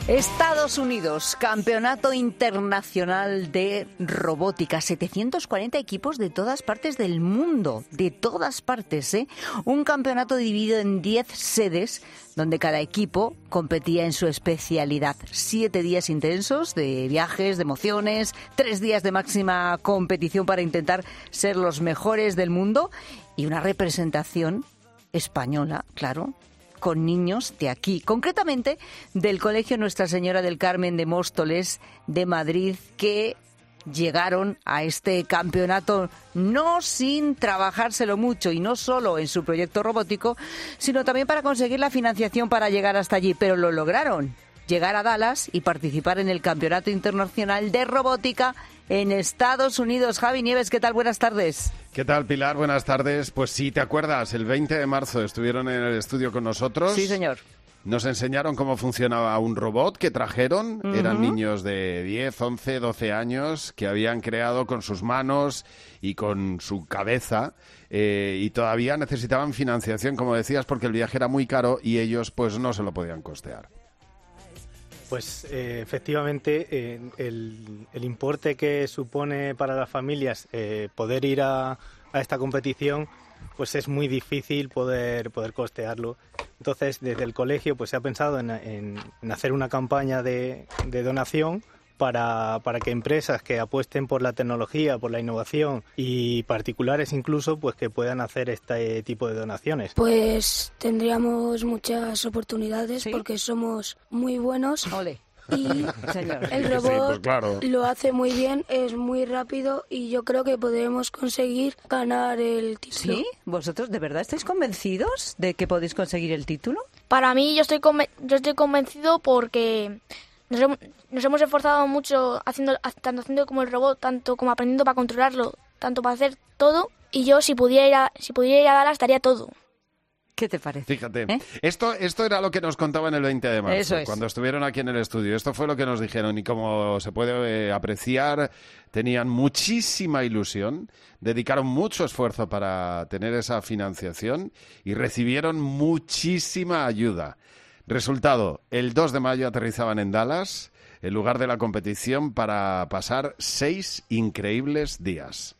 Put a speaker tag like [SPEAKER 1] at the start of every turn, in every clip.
[SPEAKER 1] Estados Unidos, Campeonato Internacional de Robótica. 740 equipos de todas partes del mundo, de todas partes, ¿eh? Un campeonato dividido en 10 sedes, donde cada equipo competía en su especialidad. 7 días intensos de viajes, de emociones, 3 días de máxima competición para intentar ser los mejores del mundo y una representación española, claro, con niños de aquí, concretamente del Colegio Nuestra Señora del Carmen de Móstoles de Madrid, que llegaron a este campeonato no sin trabajárselo mucho y no solo en su proyecto robótico, sino también para conseguir la financiación para llegar hasta allí, pero lo lograron. Llegar a Dallas y participar en el Campeonato Internacional de Robótica en Estados Unidos. Javi Nieves, ¿qué tal? Buenas tardes.
[SPEAKER 2] ¿Qué tal, Pilar? Buenas tardes. Pues sí, ¿te acuerdas? El 20 de marzo estuvieron en el estudio con nosotros.
[SPEAKER 1] Sí, señor.
[SPEAKER 2] Nos enseñaron cómo funcionaba un robot que trajeron. Eran niños de 10, 11, 12 años que habían creado con sus manos y con su cabeza y todavía necesitaban financiación, como decías, porque el viaje era muy caro y ellos pues no se lo podían costear.
[SPEAKER 3] Pues efectivamente el importe que supone para las familias poder ir a esta competición pues es muy difícil poder costearlo. Entonces desde el colegio pues se ha pensado en hacer una campaña de donación para que empresas que apuesten por la tecnología, por la innovación y particulares incluso, pues que puedan hacer este tipo de donaciones.
[SPEAKER 4] Pues tendríamos muchas oportunidades, ¿sí? Porque somos muy buenos.
[SPEAKER 1] Ole.
[SPEAKER 4] Y el robot
[SPEAKER 2] sí, pues claro,
[SPEAKER 4] lo hace muy bien, es muy rápido y yo creo que podremos conseguir ganar el título.
[SPEAKER 1] ¿Sí? ¿Vosotros de verdad estáis convencidos de que podéis conseguir el título?
[SPEAKER 5] Para mí yo estoy convencido porque nos hemos esforzado mucho tanto haciendo como el robot, tanto como aprendiendo para controlarlo, tanto para hacer todo, y yo si pudiera ir a Dallas estaría todo.
[SPEAKER 1] ¿Qué te parece?
[SPEAKER 2] Fíjate, esto era lo que nos contaban el 20 de marzo,
[SPEAKER 1] Eso es.
[SPEAKER 2] Cuando estuvieron aquí en el estudio. Esto fue lo que nos dijeron y como se puede apreciar, tenían muchísima ilusión, dedicaron mucho esfuerzo para tener esa financiación y recibieron muchísima ayuda. Resultado, el 2 de mayo aterrizaban en Dallas, el lugar de la competición, para pasar 6 increíbles días.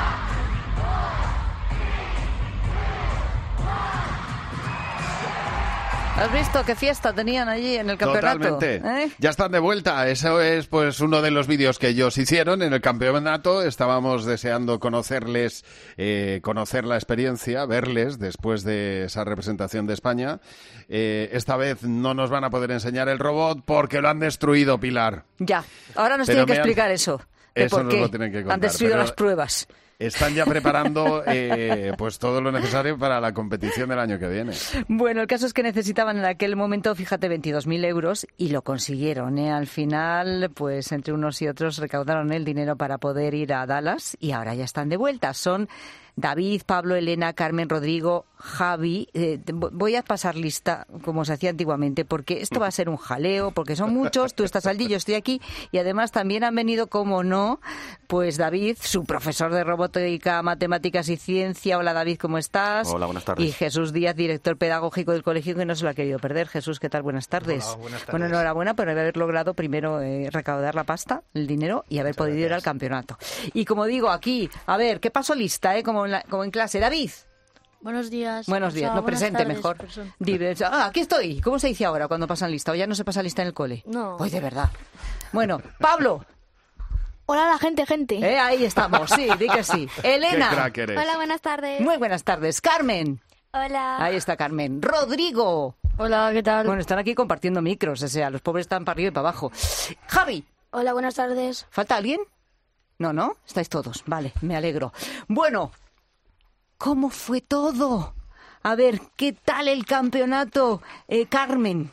[SPEAKER 1] ¿Has visto qué fiesta tenían allí en el campeonato?
[SPEAKER 2] Totalmente. Ya están de vuelta. Eso es pues uno de los vídeos que ellos hicieron en el campeonato. Estábamos deseando conocerles, conocer la experiencia, verles después de esa representación de España. Esta vez no nos van a poder enseñar el robot porque lo han destruido, Pilar.
[SPEAKER 1] Ya, ahora nos tienen que explicar eso.
[SPEAKER 2] Eso
[SPEAKER 1] por
[SPEAKER 2] nos
[SPEAKER 1] qué
[SPEAKER 2] lo tienen que contar.
[SPEAKER 1] han destruido las pruebas.
[SPEAKER 2] Están ya preparando pues todo lo necesario para la competición del año que viene.
[SPEAKER 1] Bueno, el caso es que necesitaban en aquel momento, fíjate, 22.000 euros y lo consiguieron, ¿eh? Al final, pues entre unos y otros recaudaron el dinero para poder ir a Dallas y ahora ya están de vuelta. Son David, Pablo, Elena, Carmen, Rodrigo, Javi. Voy a pasar lista como se hacía antiguamente porque esto va a ser un jaleo, porque son muchos, tú estás allí, yo estoy aquí y además también han venido, como no, pues David, su profesor de robótica, matemáticas y ciencia. Hola David, ¿cómo estás?
[SPEAKER 6] Hola, buenas tardes.
[SPEAKER 1] Y Jesús Díaz, director pedagógico del colegio, que no se lo ha querido perder. Jesús, ¿qué tal? Buenas tardes.
[SPEAKER 3] Hola, buenas tardes.
[SPEAKER 1] Bueno, enhorabuena por haber logrado primero recaudar la pasta, el dinero y haber podido ir al campeonato. Y como digo, aquí, a ver, ¿qué paso lista, como en clase? David.
[SPEAKER 5] Buenos días.
[SPEAKER 1] Buenos días, no presente tardes, mejor. Dime, aquí estoy. ¿Cómo se dice ahora cuando pasan lista? ¿O ya no se pasa lista en el cole?
[SPEAKER 5] No.
[SPEAKER 1] Pues de verdad. Bueno, Pablo.
[SPEAKER 5] Hola la gente.
[SPEAKER 1] Ahí estamos, sí, di que sí. Elena.
[SPEAKER 2] Qué crack eres.
[SPEAKER 5] Hola, buenas tardes.
[SPEAKER 1] Muy buenas tardes. Carmen.
[SPEAKER 5] Hola.
[SPEAKER 1] Ahí está Carmen. Rodrigo.
[SPEAKER 5] Hola, ¿qué tal?
[SPEAKER 1] Bueno, están aquí compartiendo micros, o sea, los pobres están para arriba y para abajo. Javi.
[SPEAKER 4] Hola, buenas tardes.
[SPEAKER 1] ¿Falta alguien? No, estáis todos. Vale, me alegro. Bueno, ¿cómo fue todo? A ver, ¿qué tal el campeonato? Carmen.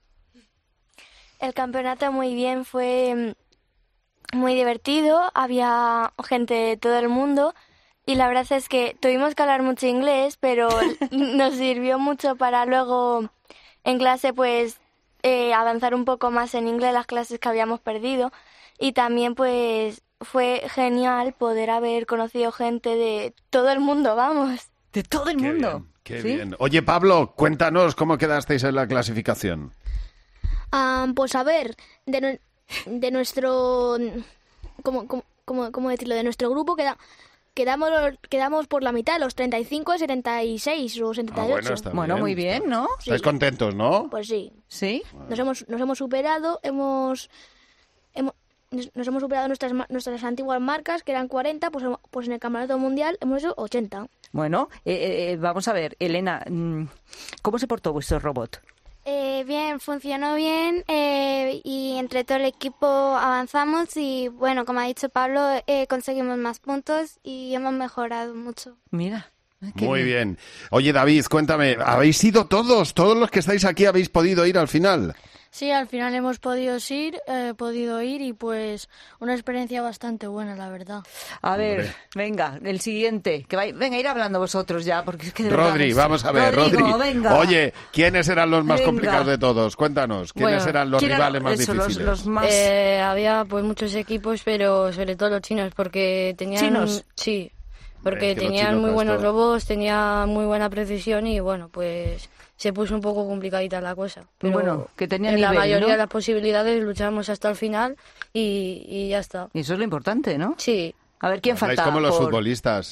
[SPEAKER 5] El campeonato muy bien, fue muy divertido, había gente de todo el mundo y la verdad es que tuvimos que hablar mucho inglés, pero nos sirvió mucho para luego en clase pues avanzar un poco más en inglés las clases que habíamos perdido y también pues fue genial poder haber conocido gente de todo el mundo, vamos.
[SPEAKER 1] De todo el mundo.
[SPEAKER 2] Qué
[SPEAKER 1] ¿Sí?
[SPEAKER 2] bien. Oye, Pablo, cuéntanos cómo quedasteis en la clasificación.
[SPEAKER 6] Pues a ver, de nuestro... ¿Cómo decirlo? De nuestro grupo quedamos por la mitad, los 35, 76 o 78.
[SPEAKER 2] Bueno, está
[SPEAKER 1] Bueno,
[SPEAKER 2] bien,
[SPEAKER 1] muy bien, ¿no?
[SPEAKER 6] Sí.
[SPEAKER 2] Estáis contentos, ¿no?
[SPEAKER 6] Pues sí.
[SPEAKER 1] ¿Sí?
[SPEAKER 6] Nos hemos superado, nos hemos superado nuestras antiguas marcas, que eran 40, pues en el Campeonato Mundial hemos hecho 80.
[SPEAKER 1] Bueno, vamos a ver, Elena, ¿cómo se portó vuestro robot?
[SPEAKER 5] Bien, funcionó bien y entre todo el equipo avanzamos y bueno, como ha dicho Pablo, conseguimos más puntos y hemos mejorado mucho.
[SPEAKER 1] Mira. Qué
[SPEAKER 2] Muy bien. Oye, David, cuéntame, ¿habéis ido todos los que estáis aquí habéis podido ir al final?
[SPEAKER 7] Sí, al final hemos podido ir y pues una experiencia bastante buena, la verdad.
[SPEAKER 1] A ver,
[SPEAKER 2] Hombre.
[SPEAKER 1] venga, el siguiente. Venga, ir hablando vosotros ya, porque es que de verdad
[SPEAKER 2] Rodri, vamos a ver,
[SPEAKER 1] Rodrigo,
[SPEAKER 2] Rodri.
[SPEAKER 1] venga.
[SPEAKER 2] Oye, ¿quiénes eran los más
[SPEAKER 1] Venga.
[SPEAKER 2] complicados de todos? Cuéntanos, ¿quiénes
[SPEAKER 7] Bueno,
[SPEAKER 2] eran los
[SPEAKER 1] ¿Quién
[SPEAKER 2] rivales
[SPEAKER 1] eran
[SPEAKER 2] más
[SPEAKER 1] eso,
[SPEAKER 2] difíciles?
[SPEAKER 1] los más...
[SPEAKER 7] Había pues muchos equipos, pero sobre todo los chinos, porque tenían...
[SPEAKER 1] ¿Chinos?
[SPEAKER 7] Sí,
[SPEAKER 2] Hombre,
[SPEAKER 7] porque
[SPEAKER 2] es que los
[SPEAKER 7] tenían
[SPEAKER 2] chinos
[SPEAKER 7] muy
[SPEAKER 2] para
[SPEAKER 7] buenos
[SPEAKER 2] esto-
[SPEAKER 7] robots, tenían muy buena precisión y bueno, pues se puso un poco complicadita la cosa. Pero
[SPEAKER 1] Bueno, que tenían
[SPEAKER 7] en la
[SPEAKER 1] nivel,
[SPEAKER 7] mayoría
[SPEAKER 1] ¿no?
[SPEAKER 7] de las posibilidades luchamos hasta el final y ya está.
[SPEAKER 1] Y eso es lo importante, ¿no?
[SPEAKER 7] Sí.
[SPEAKER 1] A ver, ¿quién
[SPEAKER 2] Habláis
[SPEAKER 1] falta?
[SPEAKER 2] como los
[SPEAKER 1] por-
[SPEAKER 2] futbolistas.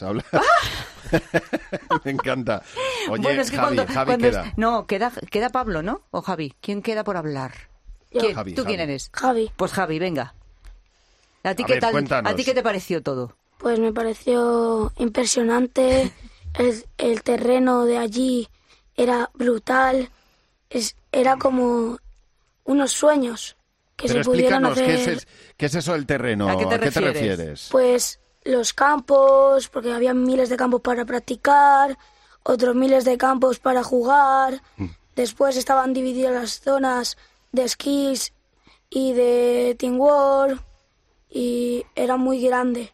[SPEAKER 2] Me encanta. Oye,
[SPEAKER 1] Bueno, es que
[SPEAKER 2] Javi
[SPEAKER 1] cuando
[SPEAKER 2] queda.
[SPEAKER 1] No, queda Pablo, ¿no? O Javi. ¿Quién queda por hablar?
[SPEAKER 4] Yo.
[SPEAKER 1] ¿Quién?
[SPEAKER 2] Javi,
[SPEAKER 1] ¿Tú quién
[SPEAKER 2] Javi.
[SPEAKER 1] eres?
[SPEAKER 4] Javi,
[SPEAKER 1] Pues Javi, venga. ¿A ti
[SPEAKER 2] A
[SPEAKER 1] qué
[SPEAKER 2] ver,
[SPEAKER 1] tal?
[SPEAKER 2] cuéntanos.
[SPEAKER 1] ¿A ti qué te pareció todo?
[SPEAKER 4] pues me pareció impresionante. El terreno de allí era brutal. Era como unos sueños que
[SPEAKER 2] Pero
[SPEAKER 4] se pudieron
[SPEAKER 2] explícanos,
[SPEAKER 4] hacer.
[SPEAKER 2] ¿qué es eso del terreno?
[SPEAKER 1] ¿A qué te refieres?
[SPEAKER 2] refieres?
[SPEAKER 4] Pues los campos, porque había miles de campos para practicar, otros miles de campos para jugar. Después estaban divididas las zonas de esquís y de Team War y era muy grande.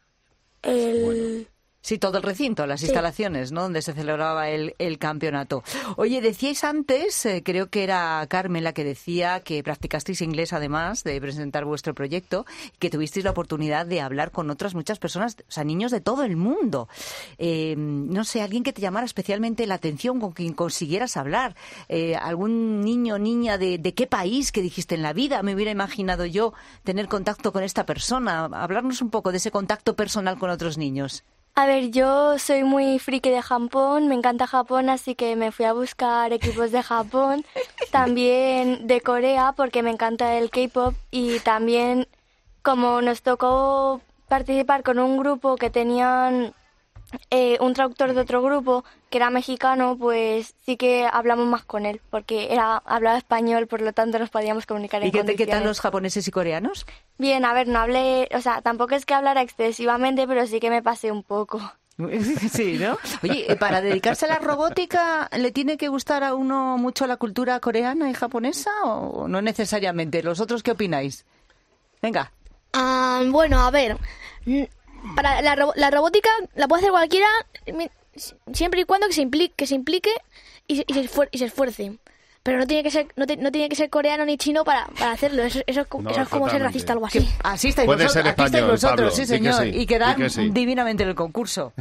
[SPEAKER 1] Sí, todo el recinto, las instalaciones, ¿no? Donde se celebraba el campeonato. Oye, decíais antes, creo que era Carmen la que decía que practicasteis inglés además de presentar vuestro proyecto, que tuvisteis la oportunidad de hablar con otras muchas personas, o sea, niños de todo el mundo. No sé, alguien que te llamara especialmente la atención, con quien consiguieras hablar. Algún niño o niña de qué país que dijiste en la vida. Me hubiera imaginado yo tener contacto con esta persona. Hablarnos un poco de ese contacto personal con otros niños.
[SPEAKER 5] A ver, yo soy muy friki de Japón, me encanta Japón, así que me fui a buscar equipos de Japón, también de Corea, porque me encanta el K-pop, y también como nos tocó participar con un grupo que tenían un traductor de otro grupo que era mexicano, pues sí que hablamos más con él, porque hablaba español, por lo tanto nos podíamos comunicar en
[SPEAKER 1] ¿Y qué tal
[SPEAKER 5] condiciones.
[SPEAKER 1] los japoneses y coreanos?
[SPEAKER 5] Bien, a ver, no hablé, o sea, tampoco es que hablara excesivamente, pero sí que me pasé un poco.
[SPEAKER 1] Sí, ¿no? Oye, para dedicarse a la robótica, ¿le tiene que gustar a uno mucho la cultura coreana y japonesa o no necesariamente? ¿Los otros qué opináis? Venga.
[SPEAKER 6] Bueno, a ver, para la robótica la puede hacer cualquiera siempre y cuando que se implique y se esfuerce. Pero no tiene que ser coreano ni chino para hacerlo. Eso es como ser
[SPEAKER 2] totalmente.
[SPEAKER 6] racista o algo así.
[SPEAKER 1] Así estáis
[SPEAKER 2] Puede
[SPEAKER 1] vosotros,
[SPEAKER 2] ser
[SPEAKER 1] aquí estáis
[SPEAKER 2] español,
[SPEAKER 1] vosotros,
[SPEAKER 2] Pablo,
[SPEAKER 1] sí
[SPEAKER 2] di que
[SPEAKER 1] señor,
[SPEAKER 2] sí,
[SPEAKER 1] y quedar
[SPEAKER 2] di que sí.
[SPEAKER 1] divinamente en el concurso.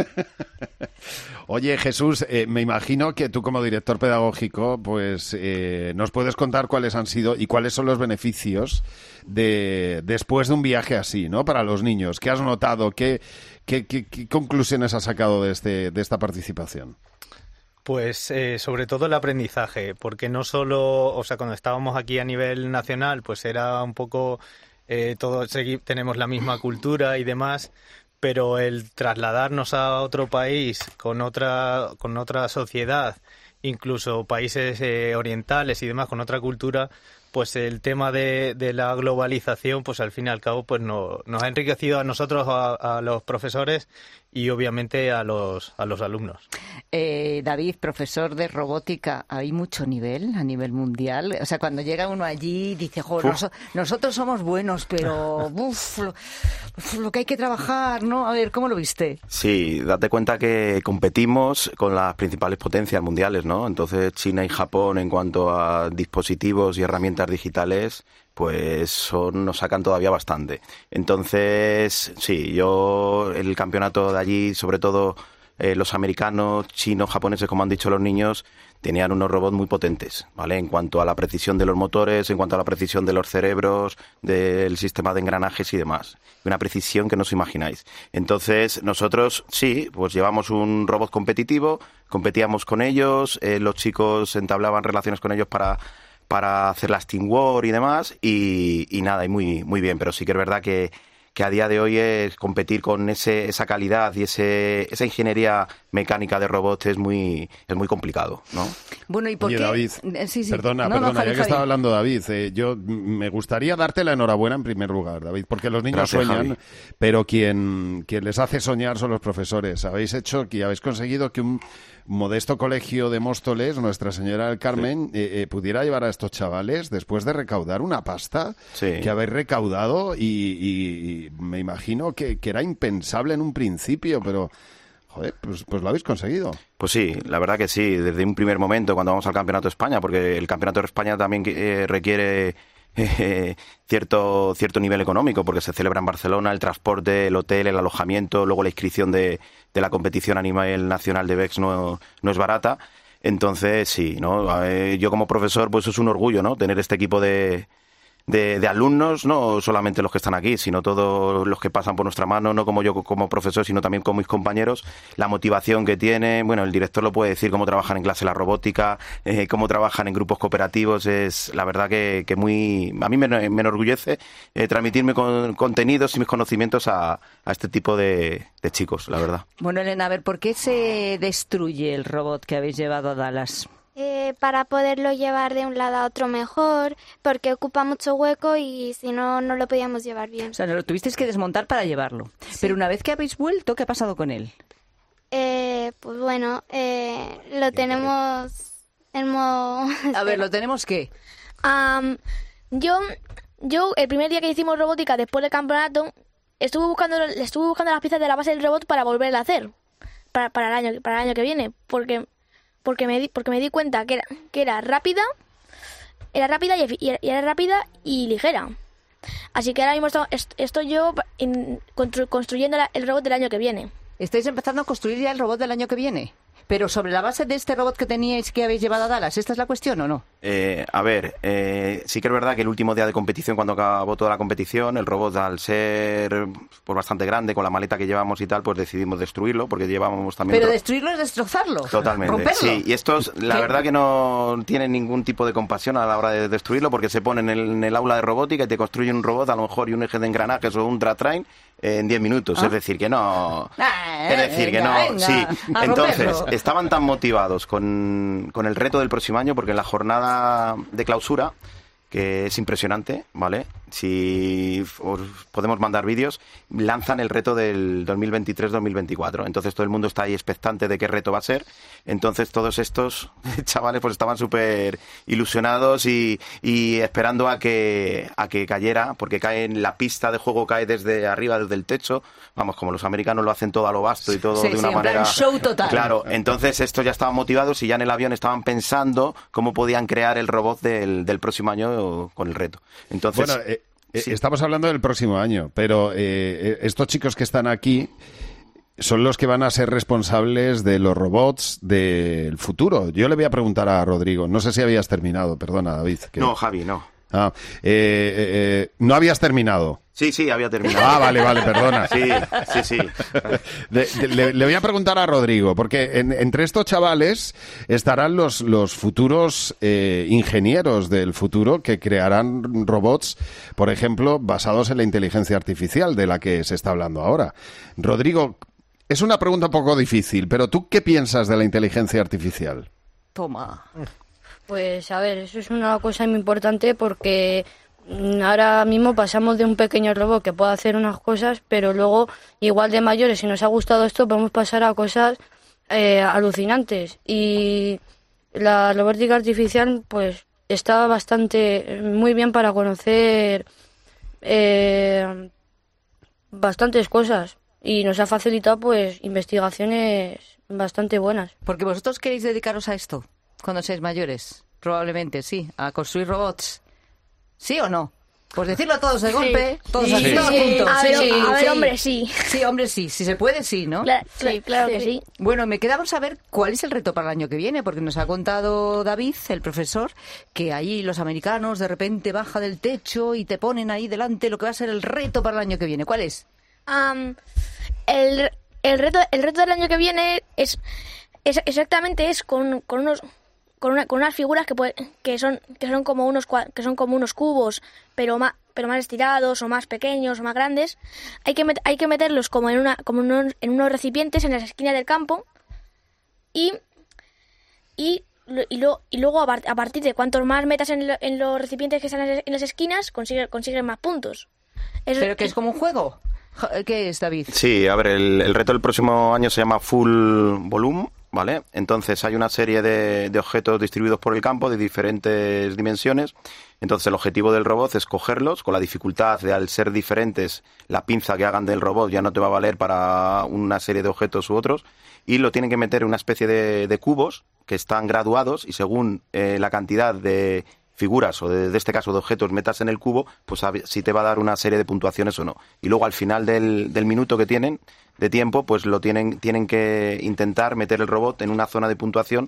[SPEAKER 2] Oye, Jesús, me imagino que tú como director pedagógico, pues nos puedes contar cuáles han sido y cuáles son los beneficios después de un viaje así, ¿no? Para los niños. ¿Qué has notado? ¿Qué conclusiones has sacado de esta participación?
[SPEAKER 3] Pues sobre todo el aprendizaje, porque no solo, o sea, cuando estábamos aquí a nivel nacional, pues era un poco, todos tenemos la misma cultura y demás, pero el trasladarnos a otro país con otra sociedad, incluso países orientales y demás, con otra cultura, pues el tema de la globalización, pues al fin y al cabo, pues nos ha enriquecido a nosotros, a los profesores y obviamente a los alumnos.
[SPEAKER 1] David, profesor de robótica, ¿hay mucho nivel a nivel mundial? O sea, cuando llega uno allí dice, nosotros somos buenos, pero lo que hay que trabajar, ¿no? A ver, ¿cómo lo viste?
[SPEAKER 8] Sí, date cuenta que competimos con las principales potencias mundiales, ¿no? Entonces China y Japón en cuanto a dispositivos y herramientas digitales, pues nos sacan todavía bastante. Entonces, sí, yo el campeonato de allí, sobre todo los americanos, chinos, japoneses, como han dicho los niños, tenían unos robots muy potentes, ¿vale? En cuanto a la precisión de los motores, en cuanto a la precisión de los cerebros, del sistema de engranajes y demás. Una precisión que no os imagináis. Entonces, nosotros sí, pues llevamos un robot competitivo, competíamos con ellos, los chicos entablaban relaciones con ellos para hacer las Team War y demás, y nada, y muy bien. Pero sí que es verdad que a día de hoy es competir con esa calidad y esa ingeniería mecánica de robots es muy complicado, ¿no?
[SPEAKER 1] Bueno, ¿y por
[SPEAKER 2] Oye,
[SPEAKER 1] qué?
[SPEAKER 2] David,
[SPEAKER 1] Sí.
[SPEAKER 2] perdona,
[SPEAKER 1] Javi,
[SPEAKER 2] ya que estaba hablando David, yo me gustaría darte la enhorabuena en primer lugar, David, porque los niños
[SPEAKER 8] Gracias,
[SPEAKER 2] sueñan,
[SPEAKER 8] Javi.
[SPEAKER 2] pero quien les hace soñar son los profesores. Habéis conseguido que un modesto colegio de Móstoles, Nuestra Señora del Carmen, pudiera llevar a estos chavales, después de recaudar una pasta que habéis recaudado, y me imagino que era impensable en un principio, pero joder, pues lo habéis conseguido.
[SPEAKER 8] Pues sí, la verdad que sí, desde un primer momento cuando vamos al Campeonato de España, porque el Campeonato de España también requiere cierto nivel económico, porque se celebra en Barcelona, el transporte, el hotel, el alojamiento, luego la inscripción de la competición a nivel nacional de BEX no es barata. Entonces sí, ¿no? Yo como profesor pues es un orgullo, ¿no? Tener este equipo de alumnos, no solamente los que están aquí, sino todos los que pasan por nuestra mano, no como yo como profesor, sino también con mis compañeros, la motivación que tienen. Bueno, el director lo puede decir, cómo trabajan en clase la robótica, cómo trabajan en grupos cooperativos. Es la verdad que a mí me enorgullece transmitirme contenidos y mis conocimientos a este tipo de chicos, la verdad.
[SPEAKER 1] Bueno, Elena, a ver, ¿por qué se destruye el robot que habéis llevado a Dallas?
[SPEAKER 5] Para poderlo llevar de un lado a otro mejor, porque ocupa mucho hueco y si no, no lo podíamos llevar bien.
[SPEAKER 1] O sea, lo tuvisteis que desmontar para llevarlo. Sí. Pero una vez que habéis vuelto, ¿qué ha pasado con él?
[SPEAKER 5] Pues bueno, lo tenemos en modo...
[SPEAKER 1] A ver, ¿lo tenemos qué?
[SPEAKER 6] Yo, el primer día que hicimos robótica después del campeonato, le estuve buscando las piezas de la base del robot para volver a hacer, para el año que viene, porque me di cuenta que era rápida y ligera. Así que ahora mismo estoy yo construyendo el robot del año que viene.
[SPEAKER 1] ¿Estáis empezando a construir ya el robot del año que viene? Pero sobre la base de este robot que teníais que habéis llevado a Dallas, ¿esta es la cuestión o no?
[SPEAKER 8] A ver, sí que es verdad que el último día de competición, cuando acabó toda la competición, el robot, al ser pues bastante grande, con la maleta que llevamos y tal, pues decidimos destruirlo, porque llevábamos también...
[SPEAKER 1] Pero destruirlo es destrozarlo.
[SPEAKER 8] Totalmente,
[SPEAKER 1] romperlo.
[SPEAKER 8] Sí, y estos, la verdad que no tienen ningún tipo de compasión a la hora de destruirlo, porque se ponen en el aula de robótica y te construyen un robot, a lo mejor, y un eje de engranajes o un tratrain en 10 minutos. Es decir, que no... Sí. Entonces, estaban tan motivados con el reto del próximo año, porque en la jornada de clausura, que es impresionante, ¿vale? Si os podemos mandar vídeos, lanzan el reto del 2023-2024. Entonces todo el mundo está ahí expectante de qué reto va a ser. Entonces todos estos chavales pues estaban súper ilusionados y esperando a que cayera, porque cae en la pista de juego, cae desde arriba, desde el techo. Vamos, como los americanos lo hacen todo a lo vasto y todo de una manera...
[SPEAKER 1] En plan show total.
[SPEAKER 8] Claro, entonces estos ya estaban motivados y ya en el avión estaban pensando cómo podían crear el robot del próximo año con el reto. Entonces...
[SPEAKER 2] Bueno, estamos hablando del próximo año, pero estos chicos que están aquí son los que van a ser responsables de los robots del futuro. Yo le voy a preguntar a Rodrigo, no sé si habías terminado, perdona, David.
[SPEAKER 8] No, Javi, no.
[SPEAKER 2] ¿No habías terminado?
[SPEAKER 8] Sí, había terminado.
[SPEAKER 2] Vale, perdona.
[SPEAKER 8] Sí.
[SPEAKER 2] Le voy a preguntar a Rodrigo, porque entre estos chavales estarán los futuros ingenieros del futuro que crearán robots, por ejemplo, basados en la inteligencia artificial de la que se está hablando ahora. Rodrigo, es una pregunta un poco difícil, pero ¿tú qué piensas de la inteligencia artificial?
[SPEAKER 1] Toma.
[SPEAKER 7] Pues a ver, eso es una cosa muy importante porque ahora mismo pasamos de un pequeño robot que puede hacer unas cosas, pero luego, igual de mayores, si nos ha gustado esto, podemos pasar a cosas alucinantes. Y la robótica artificial, pues, está muy bien para conocer bastantes cosas. Y nos ha facilitado, pues, investigaciones bastante buenas.
[SPEAKER 1] Porque vosotros queréis dedicaros a esto cuando seáis mayores, probablemente, sí, a construir robots. ¿Sí o no? Pues decirlo todos de golpe, todos
[SPEAKER 6] Sí.
[SPEAKER 1] aquí,
[SPEAKER 6] Sí.
[SPEAKER 1] todos juntos.
[SPEAKER 6] A ver,
[SPEAKER 1] Sí,
[SPEAKER 6] a ver,
[SPEAKER 1] sí.
[SPEAKER 6] hombre, sí.
[SPEAKER 1] Sí, hombre, sí. Si se puede, sí, ¿no?
[SPEAKER 6] Claro que sí.
[SPEAKER 1] Bueno, me quedamos a ver cuál es el reto para el año que viene, porque nos ha contado David, el profesor, que ahí los americanos de repente baja del techo y te ponen ahí delante lo que va a ser el reto para el año que viene. ¿Cuál es?
[SPEAKER 6] El reto del año que viene es exactamente con unas figuras que son como unos cubos, pero más estirados o más pequeños o más grandes. Hay que meterlos como en unos recipientes en las esquinas del campo y luego a partir de cuantos más metas en los recipientes que están en las esquinas consiguen más puntos.
[SPEAKER 1] ¿Pero que es como un juego? ¿Qué es, David?
[SPEAKER 8] Sí, a ver, el reto del próximo año se llama Full Volume, ¿vale? Entonces hay una serie de objetos distribuidos por el campo de diferentes dimensiones. Entonces el objetivo del robot es cogerlos con la dificultad de, al ser diferentes, la pinza que hagan del robot ya no te va a valer para una serie de objetos u otros, y lo tienen que meter en una especie de cubos que están graduados, y según la cantidad de figuras o de este caso de objetos metas en el cubo, pues si te va a dar una serie de puntuaciones o no. Y luego al final del minuto que tienen de tiempo, pues tienen que intentar meter el robot en una zona de puntuación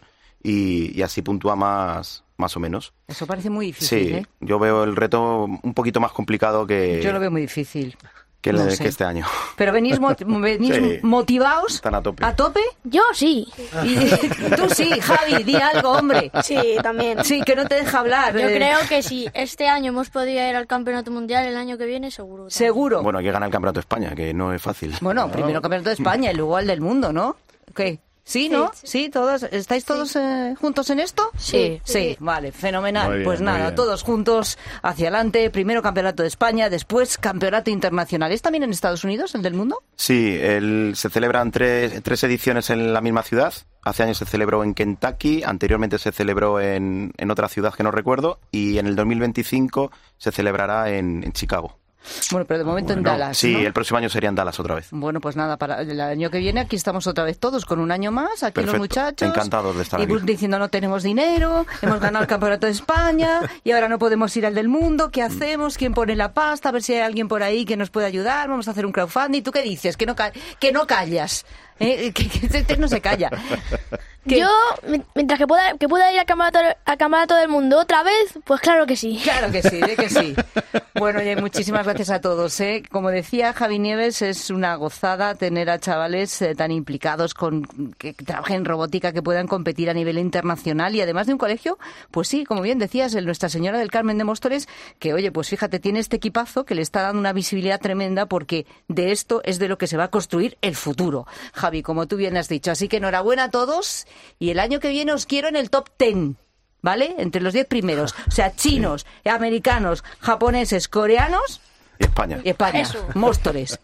[SPEAKER 8] y así puntúa más o menos.
[SPEAKER 1] Eso parece muy difícil,
[SPEAKER 8] Sí,
[SPEAKER 1] ¿eh?
[SPEAKER 8] yo veo el reto un poquito más complicado que...
[SPEAKER 1] Yo lo veo muy difícil.
[SPEAKER 8] que
[SPEAKER 1] No sé.
[SPEAKER 8] este año.
[SPEAKER 1] Pero venís
[SPEAKER 8] Sí.
[SPEAKER 1] motivados.
[SPEAKER 8] Están a tope.
[SPEAKER 1] ¿A tope?
[SPEAKER 6] Yo sí.
[SPEAKER 1] Y tú sí, Javi, di algo, hombre.
[SPEAKER 4] Sí, también.
[SPEAKER 1] Sí, que no te deja hablar.
[SPEAKER 7] Yo creo que si este año hemos podido ir al Campeonato Mundial, el año que viene seguro. también.
[SPEAKER 1] Seguro.
[SPEAKER 8] Bueno, hay que ganar el Campeonato de España, que no es fácil.
[SPEAKER 1] Bueno, primero Campeonato de España y luego al del mundo, ¿no? ¿Qué? ¿Sí, no? ¿Sí? ¿Todos, ¿estáis todos juntos en esto?
[SPEAKER 7] Sí.
[SPEAKER 1] Sí, vale, fenomenal.
[SPEAKER 2] Muy bien,
[SPEAKER 1] Pues
[SPEAKER 2] muy
[SPEAKER 1] nada,
[SPEAKER 2] bien.
[SPEAKER 1] todos juntos hacia adelante. Primero Campeonato de España, después Campeonato Internacional. ¿Es también en Estados Unidos, el del mundo?
[SPEAKER 8] Sí, se celebran tres ediciones en la misma ciudad. Hace años se celebró en Kentucky, anteriormente se celebró en otra ciudad que no recuerdo, y en el 2025 se celebrará en Chicago.
[SPEAKER 1] Bueno, pero de momento en Dallas,
[SPEAKER 8] Sí,
[SPEAKER 1] ¿no?
[SPEAKER 8] el próximo año sería en Dallas otra vez.
[SPEAKER 1] Bueno, pues nada, para el año que viene aquí estamos otra vez todos con un año más, aquí
[SPEAKER 8] Perfecto.
[SPEAKER 1] los muchachos.
[SPEAKER 8] Encantados de estar
[SPEAKER 1] y
[SPEAKER 8] aquí.
[SPEAKER 1] diciendo no tenemos dinero, hemos ganado el Campeonato de España y ahora no podemos ir al del mundo, ¿qué hacemos? ¿Quién pone la pasta? A ver si hay alguien por ahí que nos pueda ayudar, vamos a hacer un crowdfunding. ¿Tú qué dices? Que no callas. Que este no se calla. ¿Qué?
[SPEAKER 6] Yo, mientras que pueda ir al campeonato del mundo otra vez, pues claro que sí.
[SPEAKER 1] Claro que sí, de que sí. Bueno, oye, muchísimas gracias a todos. Como decía Javi Nieves, es una gozada tener a chavales tan implicados que trabajen en robótica, que puedan competir a nivel internacional y además de un colegio, pues sí, como bien decías, el Nuestra Señora del Carmen de Móstoles, que oye, pues fíjate, tiene este equipazo que le está dando una visibilidad tremenda porque de esto es de lo que se va a construir el futuro. Javi, como tú bien has dicho. Así que enhorabuena a todos y el año que viene os quiero en el top 10. ¿Vale? Entre los 10 primeros. O sea, chinos, americanos, japoneses, coreanos
[SPEAKER 8] Y España.
[SPEAKER 1] y España. Móstoles.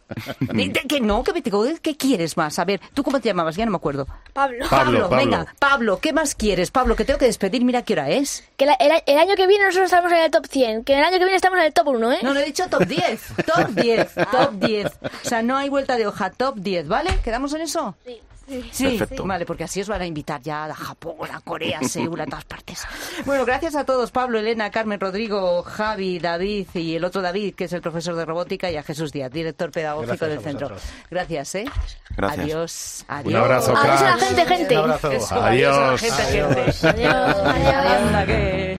[SPEAKER 1] ¿Qué quieres más? A ver, ¿tú cómo te llamabas? Ya no me acuerdo.
[SPEAKER 6] Pablo.
[SPEAKER 1] Venga, Pablo, ¿qué más quieres? Pablo, que tengo que despedir, mira qué hora es.
[SPEAKER 6] Que el año que viene nosotros estamos en el top 100. Que el año que viene estamos en el top 1, ¿eh?
[SPEAKER 1] No, he dicho top 10. Top 10, top 10. O sea, no hay vuelta de hoja, top 10, ¿vale? ¿Quedamos en eso? Sí,
[SPEAKER 8] Perfecto.
[SPEAKER 1] vale, porque así os van a invitar ya a Japón, a Corea, Seúl, a todas partes. Bueno, gracias a todos, Pablo, Elena, Carmen, Rodrigo, Javi, David y el otro David, que es el profesor de robótica, y a Jesús Díaz, director pedagógico
[SPEAKER 3] Gracias
[SPEAKER 1] del
[SPEAKER 3] a
[SPEAKER 1] centro.
[SPEAKER 3] vosotros.
[SPEAKER 1] Gracias, ¿eh?
[SPEAKER 8] Gracias.
[SPEAKER 1] Adiós, adiós.
[SPEAKER 2] Un abrazo,
[SPEAKER 6] Adiós a la
[SPEAKER 2] cracks.
[SPEAKER 6] gente.
[SPEAKER 3] Un abrazo.
[SPEAKER 1] Eso, adiós a la
[SPEAKER 2] Adiós.
[SPEAKER 1] gente, gente.
[SPEAKER 6] Adiós.
[SPEAKER 1] Anda, que...